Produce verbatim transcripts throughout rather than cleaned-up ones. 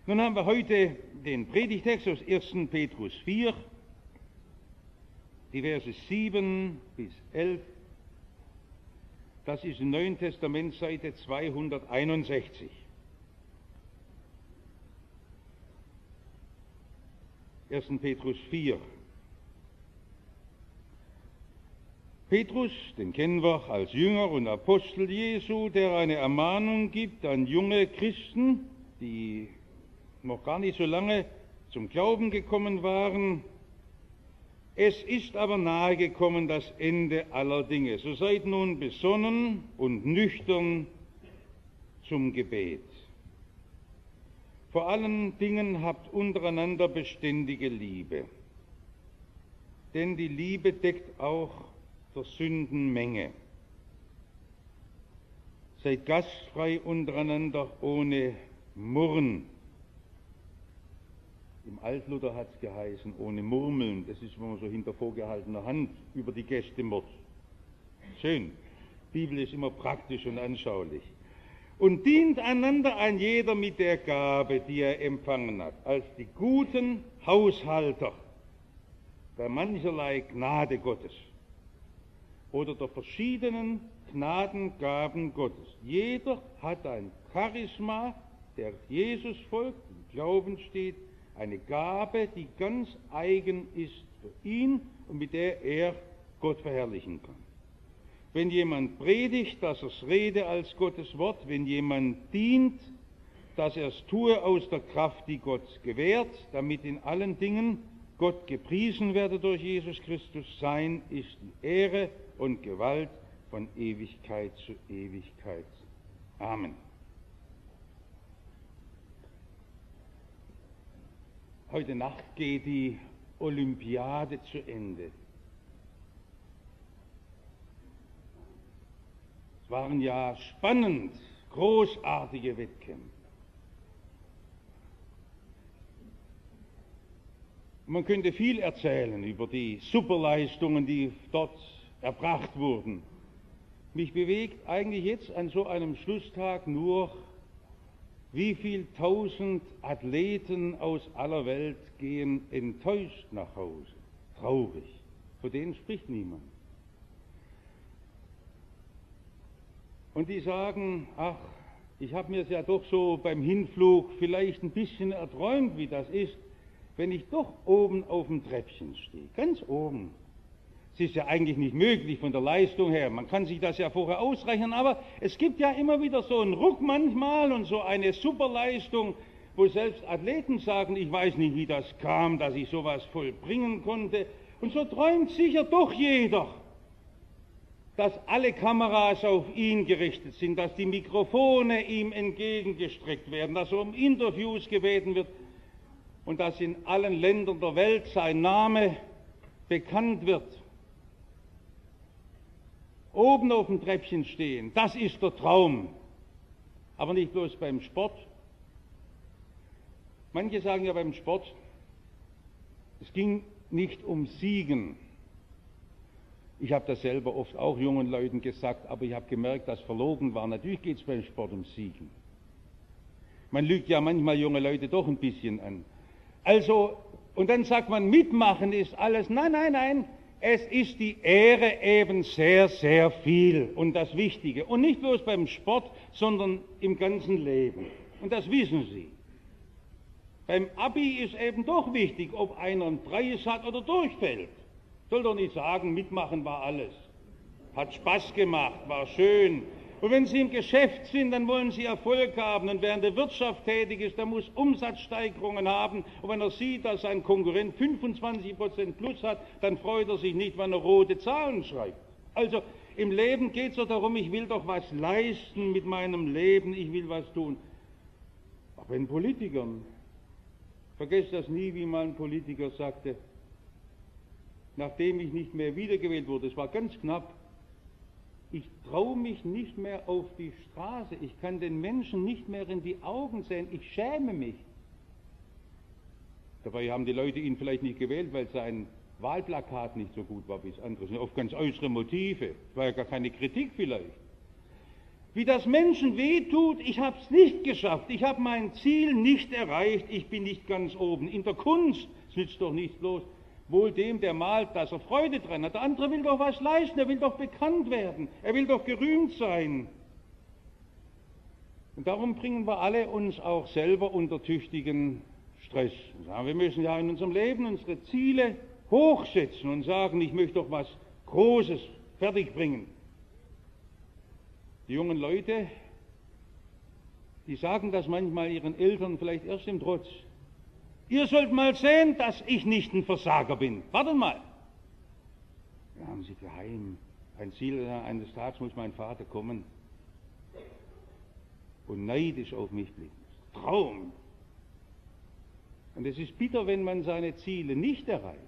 Nun haben wir heute den Predigtext aus ersten Petrus vier, die Verse sieben bis elf. Das ist im Neuen Testament Seite zweihunderteinundsechzig. ersten Petrus vier. Petrus, den kennen wir als Jünger und Apostel Jesu, der eine Ermahnung gibt an junge Christen, die noch gar nicht so lange zum Glauben gekommen waren. Es ist aber nahe gekommen das Ende aller Dinge. So seid nun besonnen und nüchtern zum Gebet. Vor allen Dingen habt untereinander beständige Liebe, denn die Liebe deckt auch der Sündenmenge. Seid gastfrei untereinander ohne Murren. Im Altluther hat es geheißen, ohne Murmeln. Das ist, wenn man so hinter vorgehaltener Hand über die Gäste murrt. Schön. Die Bibel ist immer praktisch und anschaulich. Und dient einander ein jeder mit der Gabe, die er empfangen hat, als die guten Haushalter der mancherlei Gnade Gottes oder der verschiedenen Gnadengaben Gottes. Jeder hat ein Charisma, der Jesus folgt, im Glauben steht, eine Gabe, die ganz eigen ist für ihn und mit der er Gott verherrlichen kann. Wenn jemand predigt, dass er es rede als Gottes Wort, wenn jemand dient, dass er es tue aus der Kraft, die Gott gewährt, damit in allen Dingen Gott gepriesen werde durch Jesus Christus. Sein ist die Ehre und Gewalt von Ewigkeit zu Ewigkeit. Amen. Heute Nacht geht die Olympiade zu Ende. Es waren ja spannend, großartige Wettkämpfe. Man könnte viel erzählen über die Superleistungen, die dort erbracht wurden. Mich bewegt eigentlich jetzt an so einem Schlusstag nur, wie viel tausend Athleten aus aller Welt gehen enttäuscht nach Hause, traurig. Von denen spricht niemand. Und die sagen, ach, ich habe mir es ja doch so beim Hinflug vielleicht ein bisschen erträumt, wie das ist, wenn ich doch oben auf dem Treppchen stehe, ganz oben. Es ist ja eigentlich nicht möglich von der Leistung her, man kann sich das ja vorher ausrechnen, aber es gibt ja immer wieder so einen Ruck manchmal und so eine Superleistung, wo selbst Athleten sagen, ich weiß nicht, wie das kam, dass ich sowas vollbringen konnte. Und so träumt sicher doch jeder, dass alle Kameras auf ihn gerichtet sind, dass die Mikrofone ihm entgegengestreckt werden, dass er um Interviews gebeten wird und dass in allen Ländern der Welt sein Name bekannt wird. Oben auf dem Treppchen stehen, das ist der Traum. Aber nicht bloß beim Sport. Manche sagen ja beim Sport, es ging nicht um Siegen. Ich habe das selber oft auch jungen Leuten gesagt, aber ich habe gemerkt, dass verlogen war. Natürlich geht es beim Sport um Siegen. Man lügt ja manchmal junge Leute doch ein bisschen an. Also, und dann sagt man, mitmachen ist alles. Nein, nein, nein. Es ist die Ehre eben sehr, sehr viel und das Wichtige. Und nicht bloß beim Sport, sondern im ganzen Leben. Und das wissen Sie. Beim Abi ist eben doch wichtig, ob einer einen Preis hat oder durchfällt. Soll doch nicht sagen, mitmachen war alles. Hat Spaß gemacht, war schön. Und wenn Sie im Geschäft sind, dann wollen Sie Erfolg haben. Und wer in der Wirtschaft tätig ist, der muss Umsatzsteigerungen haben. Und wenn er sieht, dass sein Konkurrent fünfundzwanzig Prozent plus hat, dann freut er sich nicht, wenn er rote Zahlen schreibt. Also im Leben geht es doch darum, ich will doch was leisten mit meinem Leben, ich will was tun. Auch bei den Politikern. Vergesst das nie, wie mal ein Politiker sagte, nachdem ich nicht mehr wiedergewählt wurde, es war ganz knapp, ich traue mich nicht mehr auf die Straße, ich kann den Menschen nicht mehr in die Augen sehen, ich schäme mich. Dabei haben die Leute ihn vielleicht nicht gewählt, weil sein Wahlplakat nicht so gut war wie das andere. Das sind oft ganz äußere Motive, das war ja gar keine Kritik vielleicht. Wie das Menschen wehtut, ich habe es nicht geschafft, ich habe mein Ziel nicht erreicht, ich bin nicht ganz oben. In der Kunst, es nützt doch nichts bloß, wohl dem, der malt, dass er Freude dran hat. Der andere will doch was leisten, er will doch bekannt werden, er will doch gerühmt sein. Und darum bringen wir alle uns auch selber unter tüchtigen Stress. Wir müssen ja in unserem Leben unsere Ziele hochsetzen und sagen, ich möchte doch was Großes fertigbringen. Die jungen Leute, die sagen das manchmal ihren Eltern vielleicht erst im Trotz. Ihr sollt mal sehen, dass ich nicht ein Versager bin. Wartet mal. Da haben sie geheim. Ein Ziel, eines Tages muss mein Vater kommen und neidisch auf mich blicken. Traum. Und es ist bitter, wenn man seine Ziele nicht erreicht.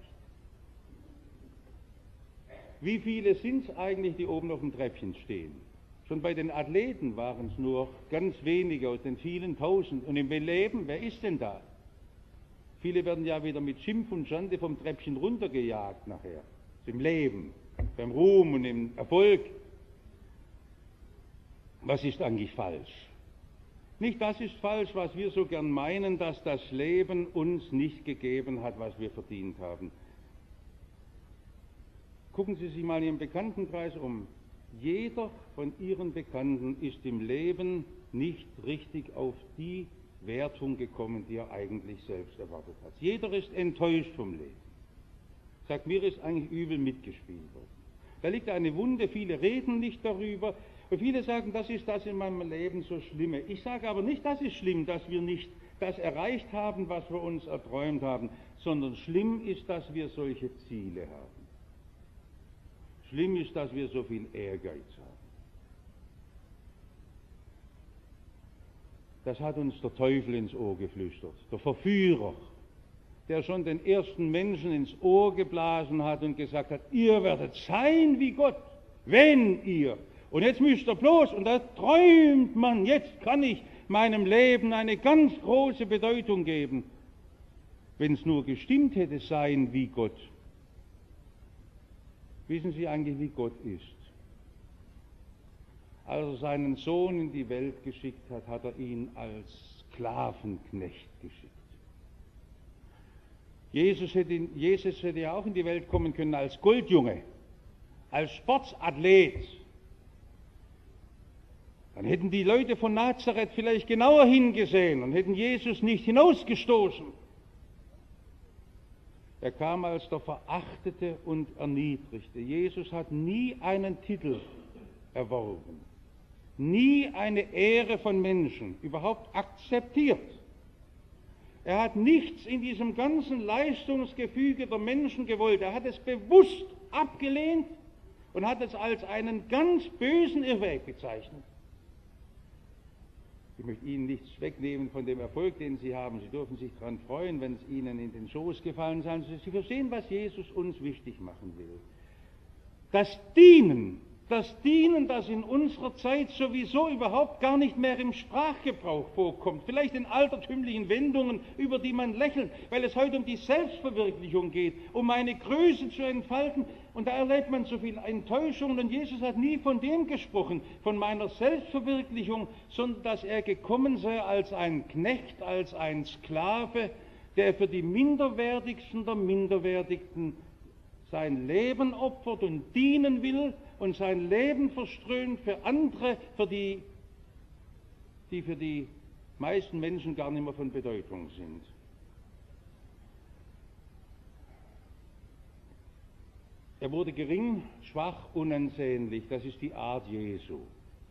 Wie viele sind es eigentlich, die oben auf dem Treppchen stehen? Schon bei den Athleten waren es nur ganz wenige aus den vielen Tausend. Und im Leben, wer ist denn da? Viele werden ja wieder mit Schimpf und Schande vom Treppchen runtergejagt nachher. Im Leben, beim Ruhm und im Erfolg. Was ist eigentlich falsch? Nicht das ist falsch, was wir so gern meinen, dass das Leben uns nicht gegeben hat, was wir verdient haben. Gucken Sie sich mal in Ihrem Bekanntenkreis um. Jeder von Ihren Bekannten ist im Leben nicht richtig auf die Wertung gekommen, die er eigentlich selbst erwartet hat. Jeder ist enttäuscht vom Leben. Sagt, mir ist eigentlich übel mitgespielt worden. Da liegt eine Wunde, viele reden nicht darüber. Und viele sagen, das ist das in meinem Leben so Schlimme. Ich sage aber nicht, das ist schlimm, dass wir nicht das erreicht haben, was wir uns erträumt haben, sondern schlimm ist, dass wir solche Ziele haben. Schlimm ist, dass wir so viel Ehrgeiz haben. Das hat uns der Teufel ins Ohr geflüstert, der Verführer, der schon den ersten Menschen ins Ohr geblasen hat und gesagt hat, ihr werdet sein wie Gott, wenn ihr. Und jetzt müsst ihr bloß, und da träumt man, jetzt kann ich meinem Leben eine ganz große Bedeutung geben. Wenn es nur gestimmt hätte, sein wie Gott. Wissen Sie eigentlich, wie Gott ist? Als er seinen Sohn in die Welt geschickt hat, hat er ihn als Sklavenknecht geschickt. Jesus hätte, Jesus hätte ja auch in die Welt kommen können als Goldjunge, als Sportathlet. Dann hätten die Leute von Nazareth vielleicht genauer hingesehen und hätten Jesus nicht hinausgestoßen. Er kam als der Verachtete und Erniedrigte. Jesus hat nie einen Titel erworben, nie eine Ehre von Menschen überhaupt akzeptiert. Er hat nichts in diesem ganzen Leistungsgefüge der Menschen gewollt. Er hat es bewusst abgelehnt und hat es als einen ganz bösen Irrweg bezeichnet. Ich möchte Ihnen nichts wegnehmen von dem Erfolg, den Sie haben. Sie dürfen sich daran freuen, wenn es Ihnen in den Schoß gefallen sein. Sie verstehen, was Jesus uns wichtig machen will. Das Dienen, das Dienen, das in unserer Zeit sowieso überhaupt gar nicht mehr im Sprachgebrauch vorkommt, vielleicht in altertümlichen Wendungen, über die man lächelt, weil es heute um die Selbstverwirklichung geht, um meine Größe zu entfalten. Und da erlebt man so viel Enttäuschung. Und Jesus hat nie von dem gesprochen, von meiner Selbstverwirklichung, sondern dass er gekommen sei als ein Knecht, als ein Sklave, der für die Minderwertigsten der Minderwertigten sein Leben opfert und dienen will und sein Leben verströmt für andere, für die, die für die meisten Menschen gar nicht mehr von Bedeutung sind. Er wurde gering, schwach, unansehnlich. Das ist die Art Jesu.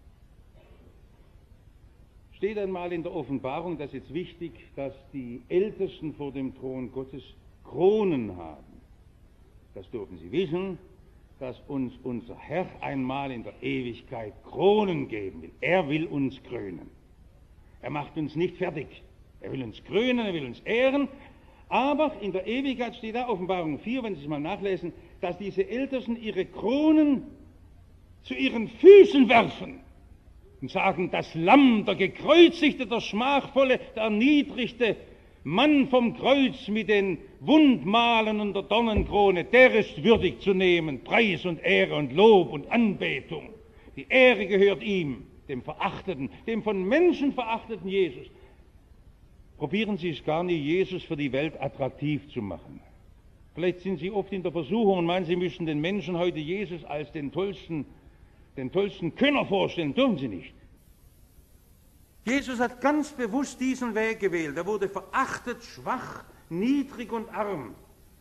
Steht einmal in der Offenbarung, das ist jetzt wichtig, dass die Ältesten vor dem Thron Gottes Kronen haben. Das dürfen Sie wissen, dass uns unser Herr einmal in der Ewigkeit Kronen geben will. Er will uns krönen. Er macht uns nicht fertig. Er will uns krönen, er will uns ehren. Aber in der Ewigkeit steht da, Offenbarung vier, wenn Sie es mal nachlesen, dass diese Ältesten ihre Kronen zu ihren Füßen werfen und sagen, das Lamm, der gekreuzigte, der schmachvolle, der erniedrigte Mann vom Kreuz mit den Wundmalen und der Dornenkrone, der ist würdig zu nehmen, Preis und Ehre und Lob und Anbetung. Die Ehre gehört ihm. dem verachteten, dem von Menschen verachteten Jesus. Probieren Sie es gar nicht, Jesus für die Welt attraktiv zu machen. Vielleicht sind Sie oft in der Versuchung und meinen, Sie müssen den Menschen heute Jesus als den tollsten, den tollsten Könner vorstellen. Dürfen Sie nicht. Jesus hat ganz bewusst diesen Weg gewählt. Er wurde verachtet, schwach, niedrig und arm.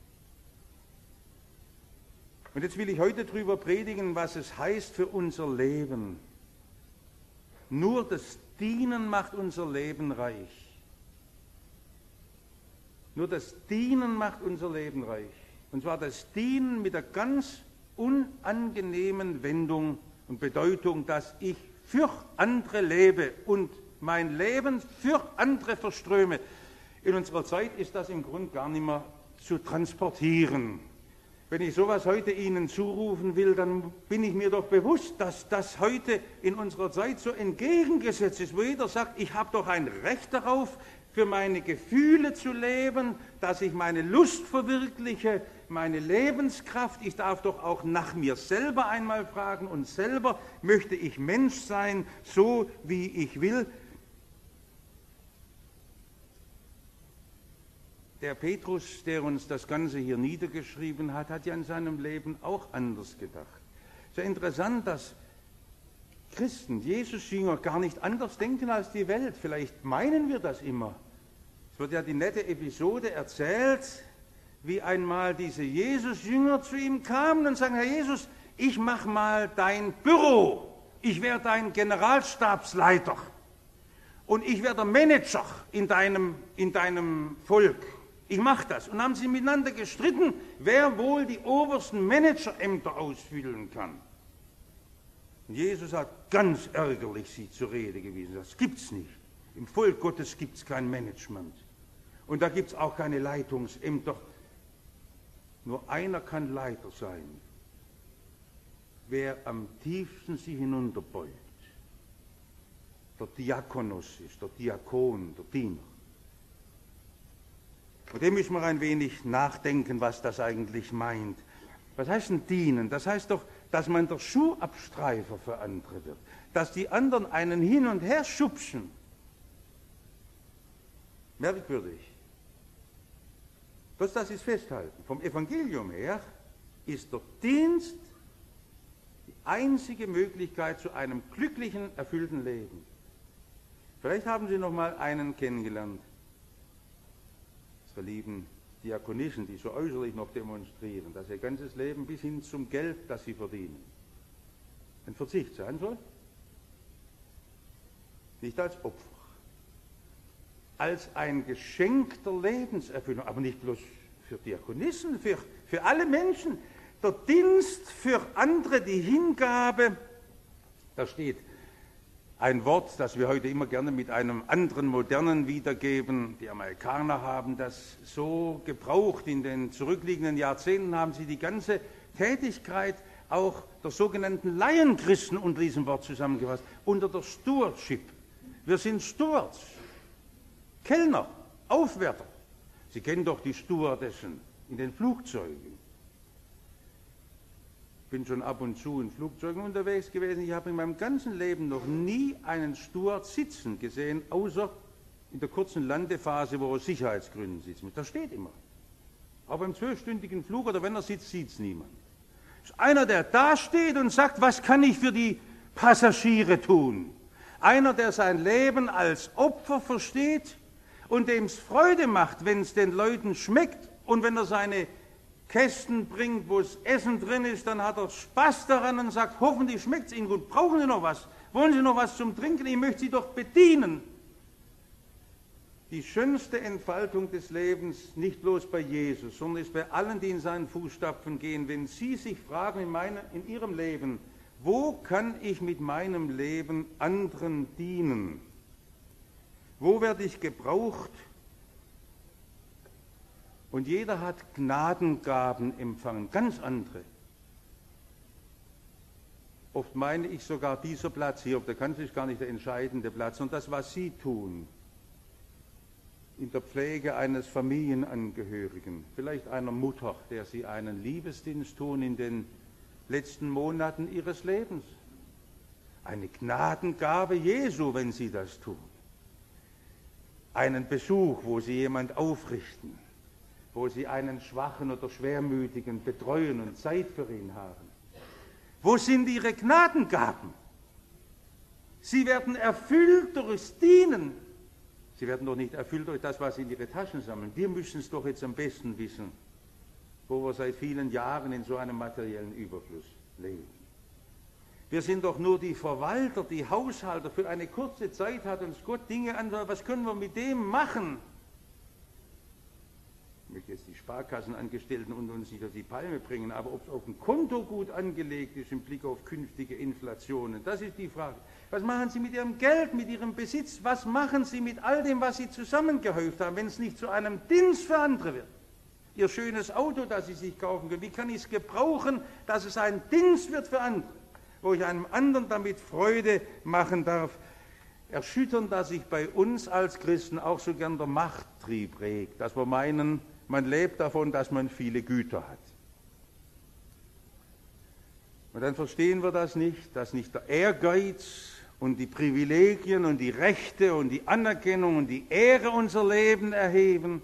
Und jetzt will ich heute darüber predigen, was es heißt für unser Leben. Nur das Dienen macht unser Leben reich. Nur das Dienen macht unser Leben reich. Und zwar das Dienen mit der ganz unangenehmen Wendung und Bedeutung, dass ich für andere lebe und mein Leben für andere verströme. In unserer Zeit ist das im Grunde gar nicht mehr zu transportieren. Wenn ich sowas heute Ihnen zurufen will, dann bin ich mir doch bewusst, dass das heute in unserer Zeit so entgegengesetzt ist, wo jeder sagt, ich habe doch ein Recht darauf, für meine Gefühle zu leben, dass ich meine Lust verwirkliche, meine Lebenskraft. Ich darf doch auch nach mir selber einmal fragen und selber möchte ich Mensch sein, so wie ich will. Der Petrus, der uns das Ganze hier niedergeschrieben hat, hat ja in seinem Leben auch anders gedacht. Sehr interessant, dass Christen, Jesus-Jünger, gar nicht anders denken als die Welt. Vielleicht meinen wir das immer. Es wird ja die nette Episode erzählt, wie einmal diese Jesus-Jünger zu ihm kamen und sagen, Herr Jesus, ich mache mal dein Büro. Ich werde dein Generalstabsleiter. Und ich werde der Manager in deinem, in deinem Volk. Ich mache das. Und haben sie miteinander gestritten, wer wohl die obersten Managerämter ausfüllen kann. Und Jesus hat ganz ärgerlich sie zur Rede gewiesen. Das gibt's nicht. Im Volk Gottes gibt's kein Management. Und da gibt's auch keine Leitungsämter. Nur einer kann Leiter sein. Wer am tiefsten sich hinunterbeugt. Der Diakonos ist, der Diakon, der Diener. Und dem müssen wir ein wenig nachdenken, was das eigentlich meint. Was heißt denn dienen? Das heißt doch, dass man der Schuhabstreifer für andere wird. Dass die anderen einen hin und her schubsen. Merkwürdig. Das, das ist festhalten. Vom Evangelium her ist der Dienst die einzige Möglichkeit zu einem glücklichen, erfüllten Leben. Vielleicht haben Sie noch mal einen kennengelernt. Unsere lieben Diakonissen, die so äußerlich noch demonstrieren, dass ihr ganzes Leben bis hin zum Geld, das sie verdienen, ein Verzicht sein soll. Nicht als Opfer. Als ein Geschenk der Lebenserfüllung, aber nicht bloß für Diakonissen, für, für alle Menschen. Der Dienst für andere, die Hingabe, da steht ein Wort, das wir heute immer gerne mit einem anderen Modernen wiedergeben. Die Amerikaner haben das so gebraucht. In den zurückliegenden Jahrzehnten haben sie die ganze Tätigkeit auch der sogenannten Laienchristen unter diesem Wort zusammengefasst, unter der Stewardship. Wir sind Stewards, Kellner, Aufwärter. Sie kennen doch die Stewardessen in den Flugzeugen. Ich bin schon ab und zu in Flugzeugen unterwegs gewesen. Ich habe in meinem ganzen Leben noch nie einen Steward sitzen gesehen, außer in der kurzen Landephase, wo er aus Sicherheitsgründen sitzt. Das steht immer. Aber im zwölfstündigen Flug oder wenn er sitzt, sieht es niemand. Das ist einer, der da steht und sagt, was kann ich für die Passagiere tun? Einer, der sein Leben als Opfer versteht und dem es Freude macht, wenn es den Leuten schmeckt und wenn er seine Kästen bringt, wo es Essen drin ist, dann hat er Spaß daran und sagt, hoffentlich schmeckt es Ihnen gut. Brauchen Sie noch was? Wollen Sie noch was zum Trinken? Ich möchte Sie doch bedienen. Die schönste Entfaltung des Lebens, nicht bloß bei Jesus, sondern ist bei allen, die in seinen Fußstapfen gehen, wenn Sie sich fragen in, meine, in Ihrem Leben, wo kann ich mit meinem Leben anderen dienen? Wo werde ich gebraucht? Und jeder hat Gnadengaben empfangen, ganz andere. Oft meine ich sogar, dieser Platz hier auf der Kanzel ist gar nicht der entscheidende Platz, sondern das, was Sie tun, in der Pflege eines Familienangehörigen, vielleicht einer Mutter, der Sie einen Liebesdienst tun in den letzten Monaten Ihres Lebens. Eine Gnadengabe Jesu, wenn Sie das tun. Einen Besuch, wo Sie jemand aufrichten, wo Sie einen Schwachen oder Schwermütigen betreuen und Zeit für ihn haben. Wo sind Ihre Gnadengaben? Sie werden erfüllt durchs Dienen. Sie werden doch nicht erfüllt durch das, was Sie in Ihre Taschen sammeln. Wir müssen es doch jetzt am besten wissen, wo wir seit vielen Jahren in so einem materiellen Überfluss leben. Wir sind doch nur die Verwalter, die Haushalter. Für eine kurze Zeit hat uns Gott Dinge an. Was können wir mit dem machen? Ich möchte jetzt die Sparkassenangestellten unter uns nicht auf die Palme bringen, aber ob es auf dem Konto gut angelegt ist im Blick auf künftige Inflationen, das ist die Frage. Was machen Sie mit Ihrem Geld, mit Ihrem Besitz? Was machen Sie mit all dem, was Sie zusammengehäuft haben, wenn es nicht zu einem Dienst für andere wird? Ihr schönes Auto, das Sie sich kaufen können, wie kann ich es gebrauchen, dass es ein Dienst wird für andere? Wo ich einem anderen damit Freude machen darf. Erschütternd, dass sich bei uns als Christen auch so gern der Machttrieb regt, dass wir meinen, man lebt davon, dass man viele Güter hat. Und dann verstehen wir das nicht, dass nicht der Ehrgeiz und die Privilegien und die Rechte und die Anerkennung und die Ehre unser Leben erheben.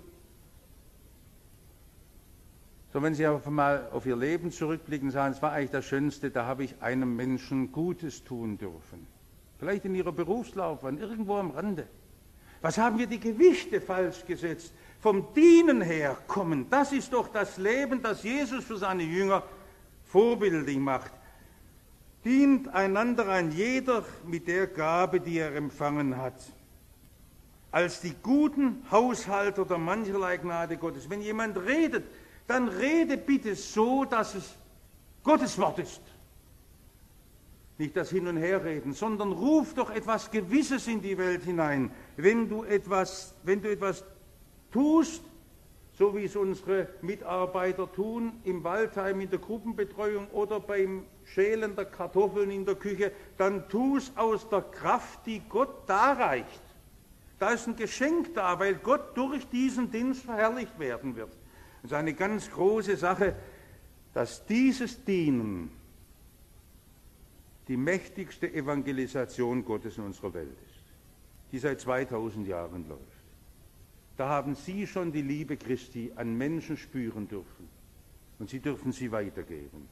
So, wenn Sie einfach mal auf Ihr Leben zurückblicken und sagen, es war eigentlich das Schönste, da habe ich einem Menschen Gutes tun dürfen. Vielleicht in Ihrer Berufslaufbahn, irgendwo am Rande. Was haben wir die Gewichte falsch gesetzt? Vom Dienen her kommen, das ist doch das Leben, das Jesus für seine Jünger vorbildlich macht. Dient einander ein jeder mit der Gabe, die er empfangen hat. Als die guten Haushalter der mancherlei Gnade Gottes. Wenn jemand redet, dann rede bitte so, dass es Gottes Wort ist. Nicht das Hin- und Herreden, sondern ruf doch etwas Gewisses in die Welt hinein. Wenn du etwas, wenn du etwas tust, so wie es unsere Mitarbeiter tun, im Waldheim in der Gruppenbetreuung oder beim Schälen der Kartoffeln in der Küche, dann tu es aus der Kraft, die Gott darreicht. Da ist ein Geschenk da, weil Gott durch diesen Dienst verherrlicht werden wird. Es ist eine ganz große Sache, dass dieses Dienen die mächtigste Evangelisation Gottes in unserer Welt ist, die seit zweitausend Jahren läuft. Da haben Sie schon die Liebe Christi an Menschen spüren dürfen und Sie dürfen sie weitergeben.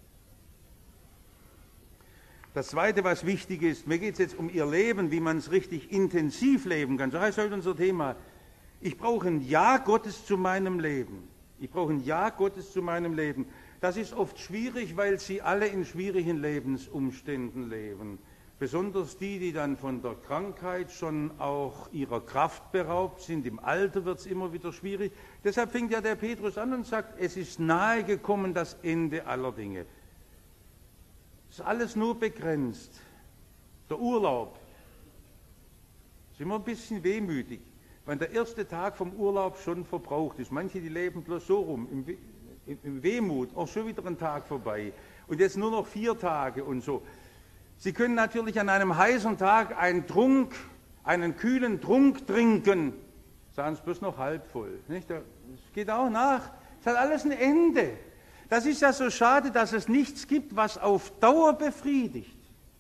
Das Zweite, was wichtig ist, mir geht es jetzt um Ihr Leben, wie man es richtig intensiv leben kann. So heißt heute unser Thema. Ich brauche ein Ja Gottes zu meinem Leben. Ich brauche ein Ja Gottes zu meinem Leben. Das ist oft schwierig, weil Sie alle in schwierigen Lebensumständen leben. Besonders die, die dann von der Krankheit schon auch ihrer Kraft beraubt sind. Im Alter wird es immer wieder schwierig. Deshalb fängt ja der Petrus an und sagt, es ist nahe gekommen das Ende aller Dinge. Es ist alles nur begrenzt. Der Urlaub. Ist immer ein bisschen wehmütig, wenn der erste Tag vom Urlaub schon verbraucht ist. Manche, die leben bloß so rum, im, im, im Wehmut, auch schon wieder ein Tag vorbei. Und jetzt nur noch vier Tage und so. Sie können natürlich an einem heißen Tag einen Trunk, einen kühlen Trunk trinken. Sagen Sie bloß noch halb voll. Nicht? Das geht auch nach. Es hat alles ein Ende. Das ist ja so schade, dass es nichts gibt, was auf Dauer befriedigt.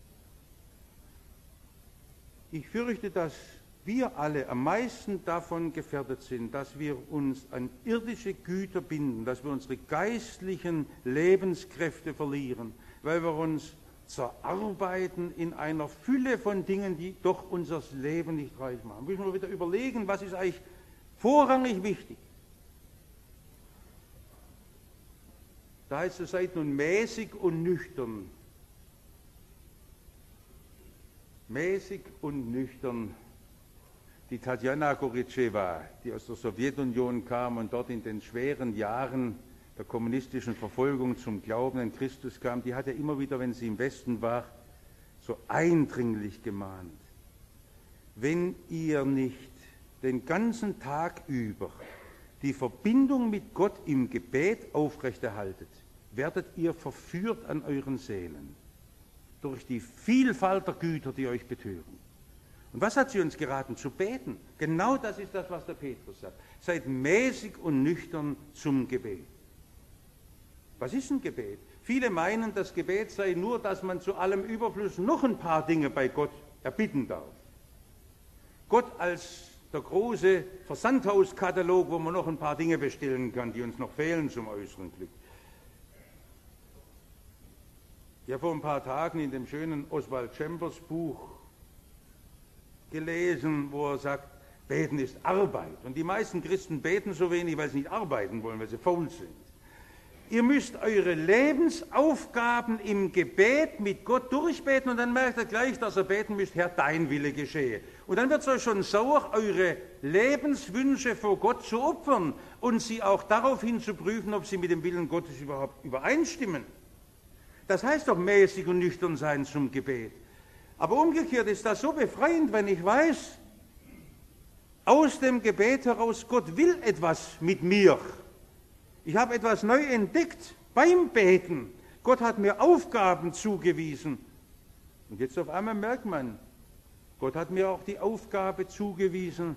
Ich fürchte, dass wir alle am meisten davon gefährdet sind, dass wir uns an irdische Güter binden, dass wir unsere geistlichen Lebenskräfte verlieren, weil wir uns zerarbeiten in einer Fülle von Dingen, die doch unser Leben nicht reich machen. Müssen wir wieder überlegen, was ist eigentlich vorrangig wichtig. Da heißt es, seid nun mäßig und nüchtern. Mäßig und nüchtern. Die Tatjana Goritschewa, die aus der Sowjetunion kam und dort in den schweren Jahren der kommunistischen Verfolgung zum Glauben an Christus kam, die hat ja immer wieder, wenn sie im Westen war, so eindringlich gemahnt. Wenn ihr nicht den ganzen Tag über die Verbindung mit Gott im Gebet aufrechterhaltet, werdet ihr verführt an euren Seelen durch die Vielfalt der Güter, die euch betören. Und was hat sie uns geraten? Zu beten. Genau das ist das, was der Petrus sagt. Seid mäßig und nüchtern zum Gebet. Was ist ein Gebet? Viele meinen, das Gebet sei nur, dass man zu allem Überfluss noch ein paar Dinge bei Gott erbitten darf. Gott als der große Versandhauskatalog, wo man noch ein paar Dinge bestellen kann, die uns noch fehlen zum äußeren Glück. Ich habe vor ein paar Tagen in dem schönen Oswald Chambers Buch gelesen, wo er sagt, Beten ist Arbeit. Und die meisten Christen beten so wenig, weil sie nicht arbeiten wollen, weil sie faul sind. Ihr müsst eure Lebensaufgaben im Gebet mit Gott durchbeten und dann merkt ihr gleich, dass ihr beten müsst, Herr, dein Wille geschehe. Und dann wird es euch schon sauer, eure Lebenswünsche vor Gott zu opfern und sie auch daraufhin zu prüfen, ob sie mit dem Willen Gottes überhaupt übereinstimmen. Das heißt doch mäßig und nüchtern sein zum Gebet. Aber umgekehrt ist das so befreiend, wenn ich weiß, aus dem Gebet heraus, Gott will etwas mit mir. Ich habe etwas neu entdeckt beim Beten. Gott hat mir Aufgaben zugewiesen. Und jetzt auf einmal merkt man, Gott hat mir auch die Aufgabe zugewiesen,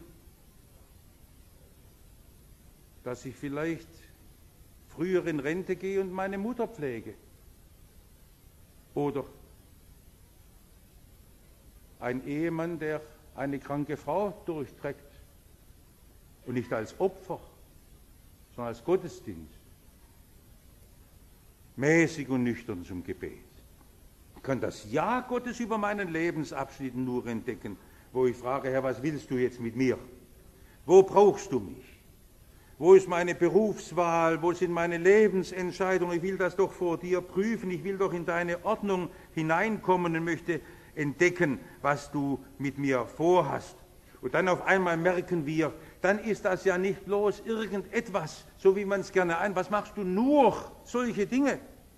dass ich vielleicht früher in Rente gehe und meine Mutter pflege. Oder ein Ehemann, der eine kranke Frau durchträgt. Und nicht als Opfer, sondern als Gottesdienst. Mäßig und nüchtern zum Gebet. Ich kann das Ja Gottes über meinen Lebensabschnitten nur entdecken, wo ich frage, Herr, was willst du jetzt mit mir? Wo brauchst du mich? Wo ist meine Berufswahl? Wo sind meine Lebensentscheidungen? Ich will das doch vor dir prüfen. Ich will doch in deine Ordnung hineinkommen und möchte entdecken, was du mit mir vorhast. Und dann auf einmal merken wir, dann ist das ja nicht bloß irgendetwas, so wie man es gerne ein. Was machst du nur solche Dinge?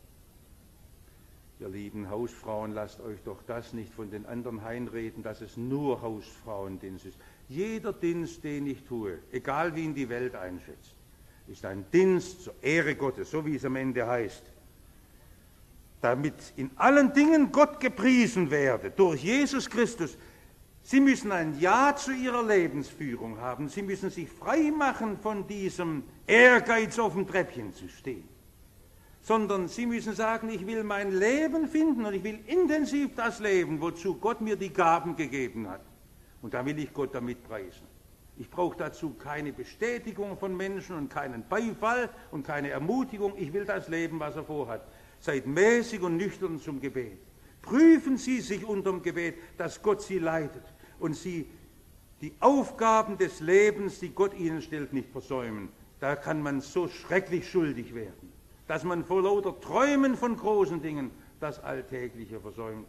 Ihr lieben Hausfrauen, lasst euch doch das nicht von den anderen einreden, dass es nur Hausfrauendienst ist. Jeder Dienst, den ich tue, egal wie ihn die Welt einschätzt, ist ein Dienst zur Ehre Gottes, so wie es am Ende heißt. Damit in allen Dingen Gott gepriesen werde, durch Jesus Christus. Sie müssen ein Ja zu ihrer Lebensführung haben. Sie müssen sich frei machen von diesem Ehrgeiz, auf dem Treppchen zu stehen. Sondern sie müssen sagen, ich will mein Leben finden und ich will intensiv das leben, wozu Gott mir die Gaben gegeben hat. Und da will ich Gott damit preisen. Ich brauche dazu keine Bestätigung von Menschen und keinen Beifall und keine Ermutigung. Ich will das leben, was er vorhat. Seid mäßig und nüchtern zum Gebet. Prüfen Sie sich unterm Gebet, dass Gott Sie leitet und Sie die Aufgaben des Lebens, die Gott Ihnen stellt, nicht versäumen. Da kann man so schrecklich schuldig werden, dass man vor lauter Träumen von großen Dingen das Alltägliche versäumt.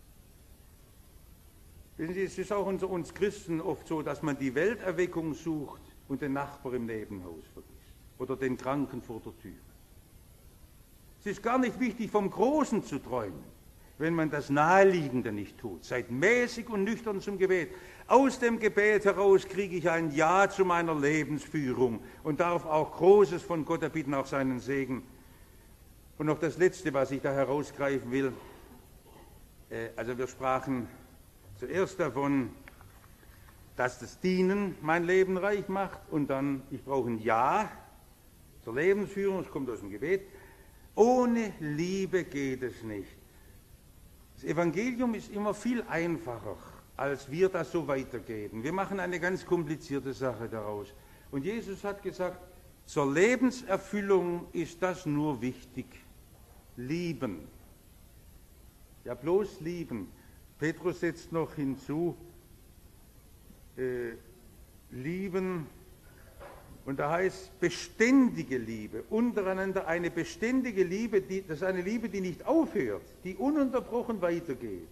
Wissen Sie, es ist auch unter uns Christen oft so, dass man die Welterweckung sucht und den Nachbar im Nebenhaus vergisst oder den Kranken vor der Tür. Es ist gar nicht wichtig, vom Großen zu träumen, wenn man das Naheliegende nicht tut. Seid mäßig und nüchtern zum Gebet. Aus dem Gebet heraus kriege ich ein Ja zu meiner Lebensführung und darf auch Großes von Gott erbitten, auch seinen Segen. Und noch das Letzte, was ich da herausgreifen will. Äh, also wir sprachen zuerst davon, dass das Dienen mein Leben reich macht und dann, ich brauche ein Ja zur Lebensführung, es kommt aus dem Gebet. Ohne Liebe geht es nicht. Das Evangelium ist immer viel einfacher, als wir das so weitergeben. Wir machen eine ganz komplizierte Sache daraus. Und Jesus hat gesagt, zur Lebenserfüllung ist das nur wichtig. Lieben. Ja, bloß lieben. Petrus setzt noch hinzu, äh, lieben. Und da heißt beständige Liebe, untereinander eine beständige Liebe, die, das ist eine Liebe, die nicht aufhört, die ununterbrochen weitergeht.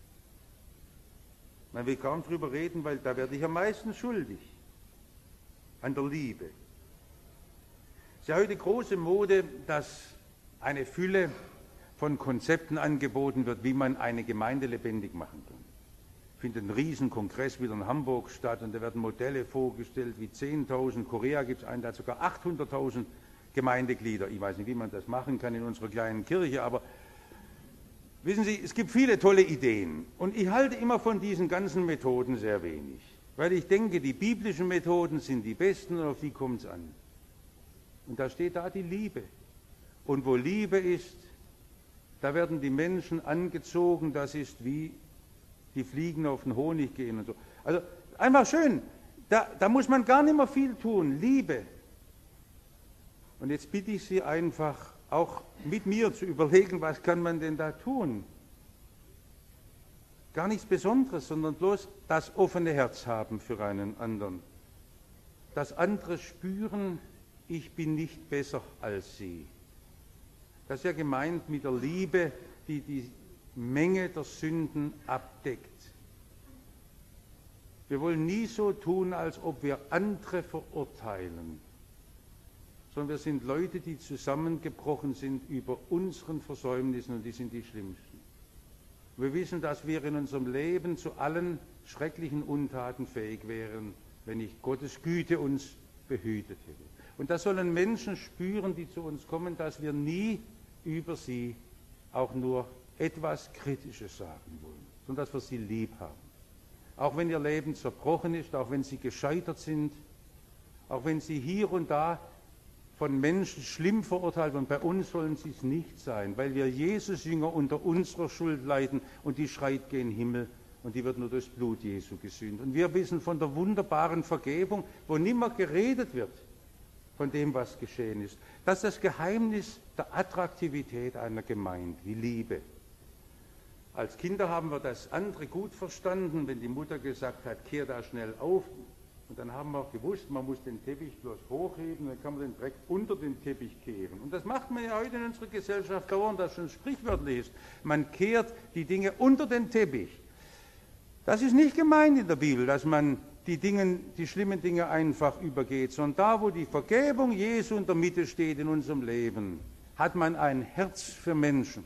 Man will kaum drüber reden, weil da werde ich am meisten schuldig, an der Liebe. Es ist ja heute große Mode, dass eine Fülle von Konzepten angeboten wird, wie man eine Gemeinde lebendig machen kann. Findet ein Riesenkongress wieder in Hamburg statt und da werden Modelle vorgestellt wie zehntausend, Korea gibt es einen, der hat sogar achthunderttausend Gemeindeglieder. Ich weiß nicht, wie man das machen kann in unserer kleinen Kirche, aber wissen Sie, es gibt viele tolle Ideen und ich halte immer von diesen ganzen Methoden sehr wenig, weil ich denke, die biblischen Methoden sind die besten und auf die kommt es an. Und da steht da die Liebe. Und wo Liebe ist, Da werden die Menschen angezogen, das ist wie die Fliegen auf den Honig gehen und so. Also einfach schön, da, da muss man gar nicht mehr viel tun, Liebe. Und jetzt bitte ich Sie einfach, auch mit mir zu überlegen, was kann man denn da tun? Gar nichts Besonderes, sondern bloß das offene Herz haben für einen anderen. Das andere spüren, ich bin nicht besser als Sie. Das ist ja gemeint mit der Liebe, die die Menge der Sünden abdeckt. Wir wollen nie so tun, als ob wir andere verurteilen, sondern wir sind Leute, die zusammengebrochen sind über unseren Versäumnissen, und die sind die schlimmsten. Wir wissen, dass wir in unserem Leben zu allen schrecklichen Untaten fähig wären, wenn nicht Gottes Güte uns behütet hätte. Und das sollen Menschen spüren, die zu uns kommen, dass wir nie über sie auch nur etwas Kritisches sagen wollen, sondern dass wir sie lieb haben. Auch wenn ihr Leben zerbrochen ist, auch wenn sie gescheitert sind, auch wenn sie hier und da von Menschen schlimm verurteilt werden, bei uns sollen sie es nicht sein, weil wir Jesus-Jünger unter unserer Schuld leiden, und die schreit gen Himmel, und die wird nur durchs Blut Jesu gesühnt. Und wir wissen von der wunderbaren Vergebung, wo nimmer geredet wird von dem, was geschehen ist. Das ist das Geheimnis der Attraktivität einer Gemeinde, wie Liebe. Als Kinder haben wir das andere gut verstanden, wenn die Mutter gesagt hat, kehr da schnell auf. Und dann haben wir gewusst, man muss den Teppich bloß hochheben, dann kann man den Dreck unter den Teppich kehren. Und das macht man ja heute in unserer Gesellschaft dauernd, das schon sprichwörtlich ist. Man kehrt die Dinge unter den Teppich. Das ist nicht gemeint in der Bibel, dass man die, Dinge, die schlimmen Dinge einfach übergeht, sondern da, wo die Vergebung Jesu in der Mitte steht in unserem Leben, hat man ein Herz für Menschen.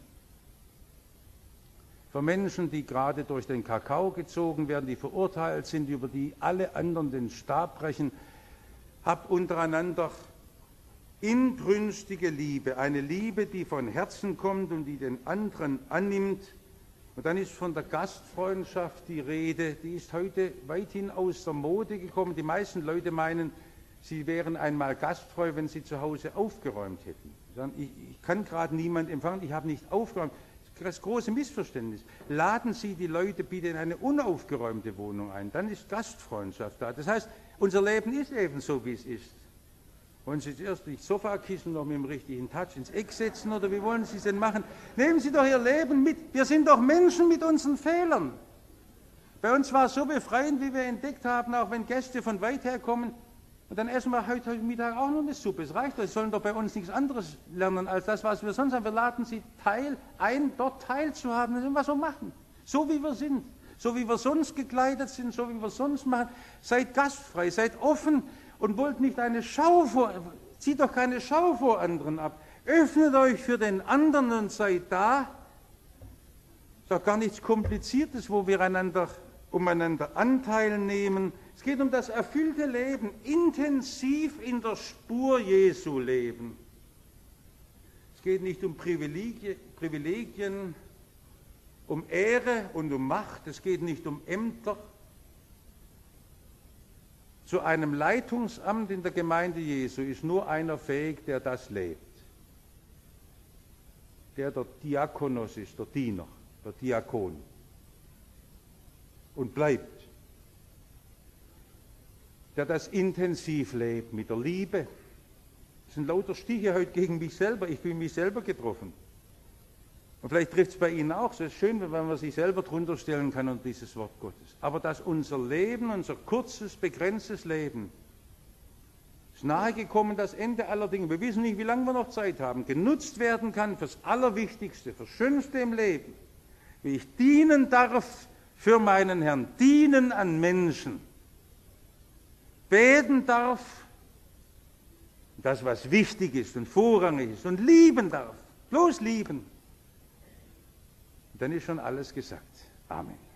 Für Menschen, die gerade durch den Kakao gezogen werden, die verurteilt sind, über die alle anderen den Stab brechen. Habt untereinander inbrünstige Liebe, eine Liebe, die von Herzen kommt und die den anderen annimmt. Und dann ist von der Gastfreundschaft die Rede, die ist heute weithin aus der Mode gekommen. Die meisten Leute meinen, sie wären einmal gastfrei, wenn sie zu Hause aufgeräumt hätten. Sie sagen, ich, ich kann gerade niemand empfangen, ich habe nicht aufgeräumt. Das große Missverständnis. Laden Sie die Leute bitte in eine unaufgeräumte Wohnung ein, dann ist Gastfreundschaft da. Das heißt, unser Leben ist eben so, wie es ist. Wollen Sie zuerst die Sofakissen noch mit dem richtigen Touch ins Eck setzen, oder wie wollen Sie es denn machen? Nehmen Sie doch Ihr Leben mit. Wir sind doch Menschen mit unseren Fehlern. Bei uns war es so befreiend, wie wir entdeckt haben, auch wenn Gäste von weit her kommen, und dann essen wir heute, heute Mittag auch noch eine Suppe. Es reicht doch, sie sollen doch bei uns nichts anderes lernen als das, was wir sonst haben. Wir laden sie teil, ein, dort teilzuhaben, das was wir machen. So wie wir sind, so wie wir sonst gekleidet sind, so wie wir sonst machen. Seid gastfrei, seid offen und wollt nicht eine Schau vor, zieht doch keine Schau vor anderen ab. Öffnet euch für den anderen und seid da. Ist doch gar nichts Kompliziertes, wo wir einander, umeinander Anteil nehmen. Es geht um das erfüllte Leben, intensiv in der Spur Jesu leben. Es geht nicht um Privilegien, Privilegien, um Ehre und um Macht, es geht nicht um Ämter. Zu einem Leitungsamt in der Gemeinde Jesu ist nur einer fähig, der das lebt. Der der Diakonos ist, der Diener, der Diakon. Und bleibt. Der das intensiv lebt, mit der Liebe. Das sind lauter Stiche heute gegen mich selber. Ich bin mich selber getroffen. Und vielleicht trifft es bei Ihnen auch. Es ist schön, wenn man sich selber drunter stellen kann unter dieses Wort Gottes. Aber dass unser Leben, unser kurzes, begrenztes Leben, ist nahegekommen, das Ende aller Dinge, wir wissen nicht, wie lange wir noch Zeit haben, genutzt werden kann fürs Allerwichtigste, fürs Schönste im Leben. Wie ich dienen darf für meinen Herrn, dienen an Menschen. Beten darf, das, was wichtig ist und vorrangig ist, und lieben darf, bloß lieben. Und dann ist schon alles gesagt. Amen.